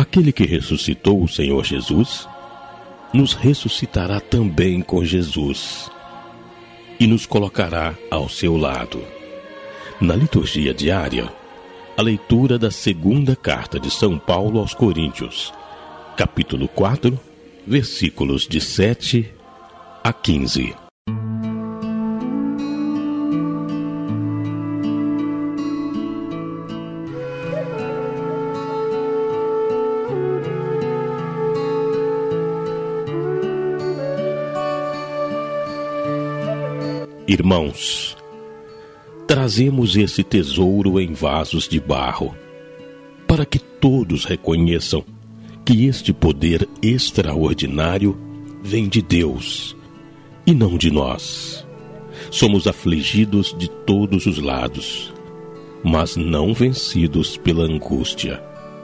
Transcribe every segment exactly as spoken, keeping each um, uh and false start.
Aquele que ressuscitou o Senhor Jesus, nos ressuscitará também com Jesus e nos colocará ao seu lado. Na liturgia diária, a leitura da segunda carta de São Paulo aos Coríntios, capítulo quatro, versículos de sete a quinze. Irmãos, trazemos esse tesouro em vasos de barro, para que todos reconheçam que este poder extraordinário vem de Deus e não de nós. Somos afligidos de todos os lados, mas não vencidos pela angústia.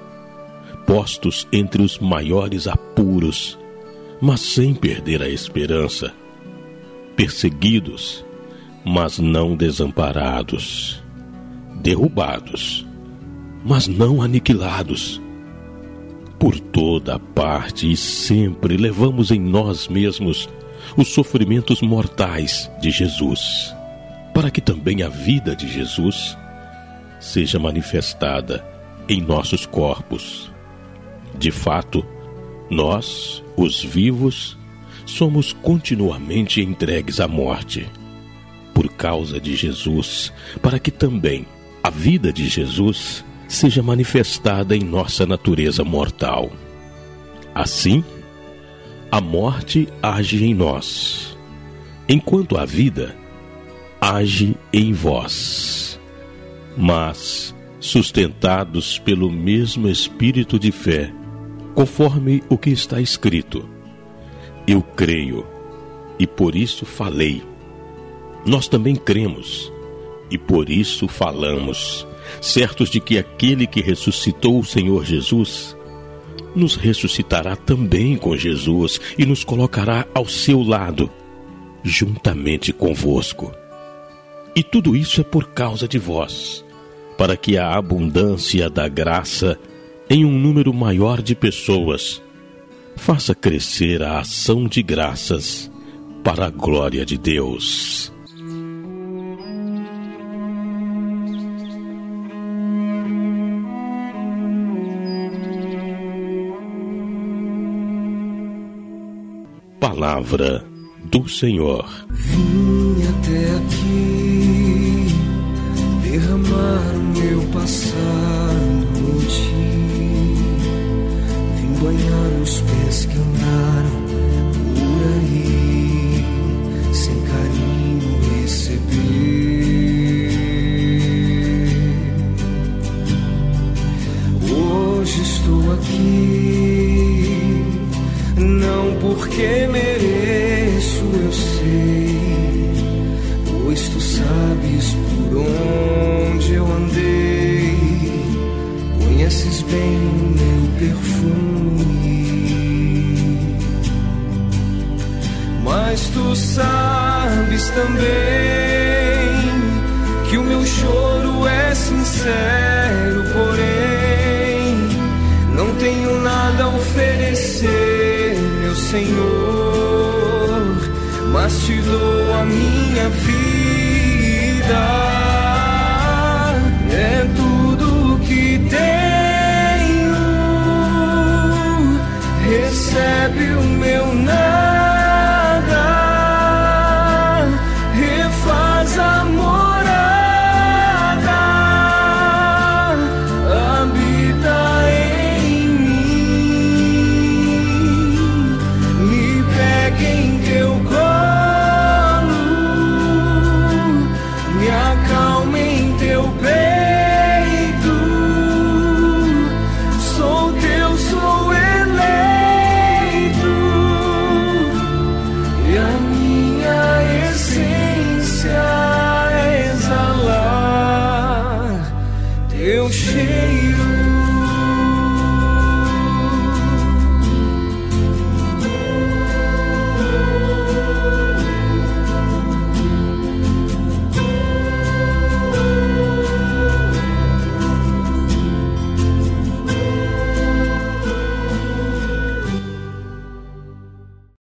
Postos entre os maiores apuros, mas sem perder a esperança. Perseguidos, mas não desamparados. Derrubados, mas não aniquilados. Por toda parte e sempre levamos em nós mesmos os sofrimentos mortais de Jesus, para que também a vida de Jesus seja manifestada em nossos corpos. De fato, nós, os vivos, somos continuamente entregues à morte, por causa de Jesus, para que também a vida de Jesus seja manifestada em nossa natureza mortal. Assim, a morte age em nós, enquanto a vida age em vós. Mas, sustentados pelo mesmo espírito de fé, conforme o que está escrito: eu creio, e por isso falei. Nós também cremos, e por isso falamos, certos de que aquele que ressuscitou o Senhor Jesus, nos ressuscitará também com Jesus e nos colocará ao seu lado, juntamente convosco. E tudo isso é por causa de vós, para que a abundância da graça em um número maior de pessoas faça crescer a ação de graças para a glória de Deus. Palavra do Senhor. Vim até aqui derramar o meu passado em ti. Vim banhar os pés que andaram por aí, sem carinho receber. Hoje estou aqui, não porque mereço, eu sei, pois tu sabes por onde eu andei, conheces bem o meu perfume, mas tu sabes também que o meu choro é sincero, porém não tenho nada a oferecer, meu Senhor, mas te dou a minha vida.